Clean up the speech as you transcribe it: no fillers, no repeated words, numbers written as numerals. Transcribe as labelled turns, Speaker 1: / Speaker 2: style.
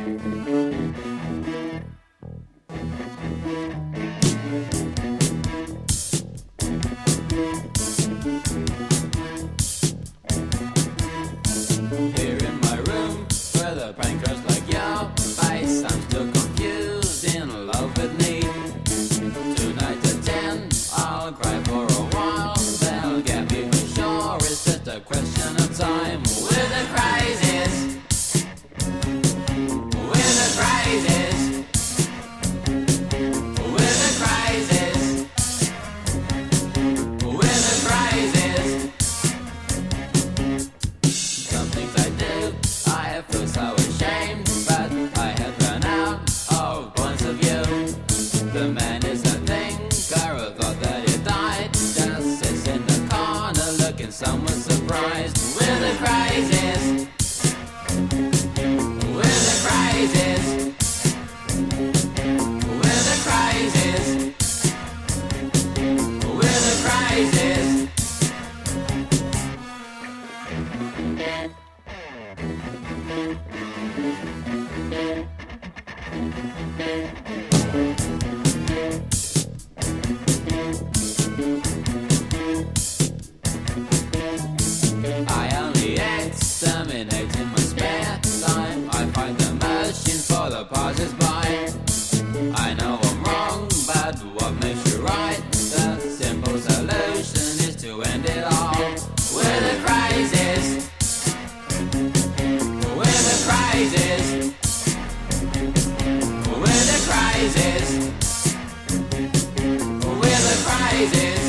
Speaker 1: Here in my room, where the prankers like your face, I'm still confused, in love with me. Tonight at 10, I'll cry for a while. They'll get me for sure, it's just a question of time. With the crazies, with the crazies, with the crazies, with the crazies. Some things I do, I feel so ashamed, but I have run out of points of view. The man is a thinker who thought that he died, just sits in the corner looking somewhat surprised. With the crazies, with the crazies, with the crazies, with the crazies. I only exterminate in my spare time. I find the machine for the passers-by. I know I'm wrong, but what makes you right? The simple solution is to end it all. With the crazies, with the crazies, with the crazies, with the crazies.